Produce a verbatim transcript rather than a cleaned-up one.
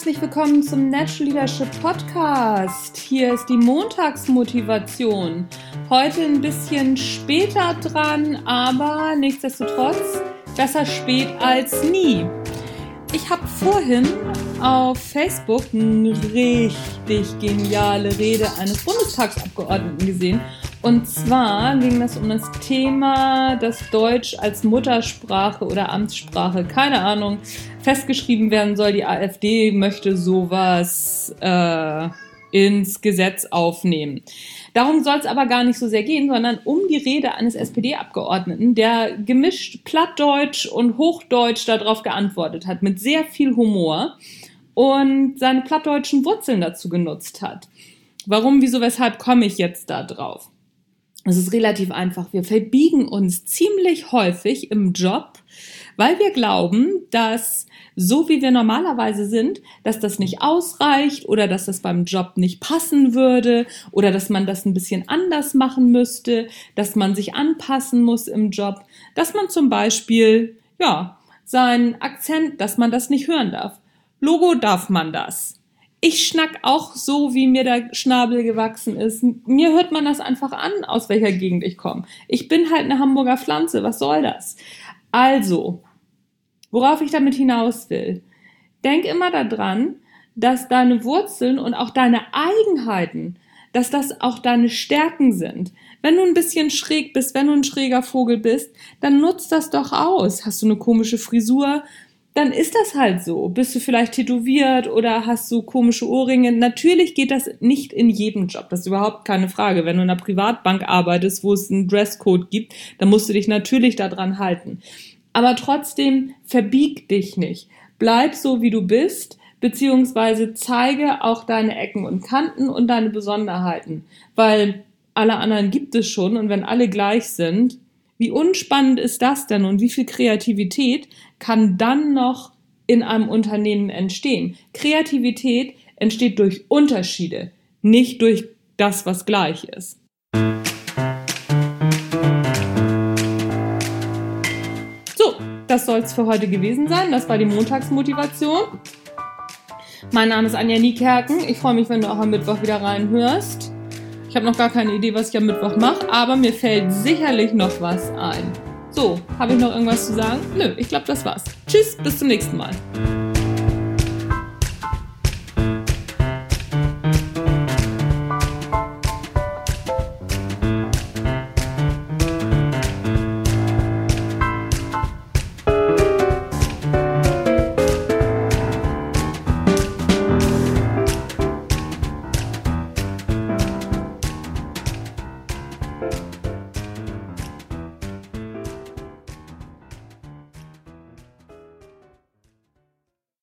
herzlich willkommen zum Natural Leadership Podcast. Hier ist die Montagsmotivation. Heute ein bisschen später dran, aber nichtsdestotrotz besser spät als nie. Ich habe vorhin auf Facebook eine richtig geniale Rede eines Bundestagsabgeordneten gesehen. Und zwar ging das um das Thema, dass Deutsch als Muttersprache oder Amtssprache, keine Ahnung, festgeschrieben werden soll. Die AfD möchte sowas äh, ins Gesetz aufnehmen. Darum soll es aber gar nicht so sehr gehen, sondern um die Rede eines S P D-Abgeordneten, der gemischt Plattdeutsch und Hochdeutsch darauf geantwortet hat, mit sehr viel Humor und seine plattdeutschen Wurzeln dazu genutzt hat. Warum, wieso, weshalb komme ich jetzt da drauf? Es ist relativ einfach. Wir verbiegen uns ziemlich häufig im Job, weil wir glauben, dass so wie wir normalerweise sind, dass das nicht ausreicht oder dass das beim Job nicht passen würde oder dass man das ein bisschen anders machen müsste, dass man sich anpassen muss im Job, dass man zum Beispiel, ja, seinen Akzent, dass man das nicht hören darf. Logo darf man das. Ich schnack auch so, wie mir der Schnabel gewachsen ist. Mir hört man das einfach an, aus welcher Gegend ich komme. Ich bin halt eine Hamburger Pflanze, was soll das? Also, worauf ich damit hinaus will, denk immer daran, dass deine Wurzeln und auch deine Eigenheiten, dass das auch deine Stärken sind. Wenn du ein bisschen schräg bist, wenn du ein schräger Vogel bist, dann nutzt das doch aus. Hast du eine komische Frisur? Dann ist das halt so. Bist du vielleicht tätowiert oder hast du komische Ohrringe? Natürlich geht das nicht in jedem Job. Das ist überhaupt keine Frage. Wenn du in einer Privatbank arbeitest, wo es einen Dresscode gibt, dann musst du dich natürlich daran halten. Aber trotzdem verbieg dich nicht. Bleib so, wie du bist, beziehungsweise zeige auch deine Ecken und Kanten und deine Besonderheiten. Weil alle anderen gibt es schon und wenn alle gleich sind, wie unspannend ist das denn und wie viel Kreativität kann dann noch in einem Unternehmen entstehen? Kreativität entsteht durch Unterschiede, nicht durch das, was gleich ist. So, das soll es für heute gewesen sein. Das war die Montagsmotivation. Mein Name ist Anja Niekerken. Ich freue mich, wenn du auch am Mittwoch wieder reinhörst. Ich habe noch gar keine Idee, was ich am Mittwoch mache, aber mir fällt sicherlich noch was ein. So, habe ich noch irgendwas zu sagen? Nö, ich glaube, das war's. Tschüss, bis zum nächsten Mal.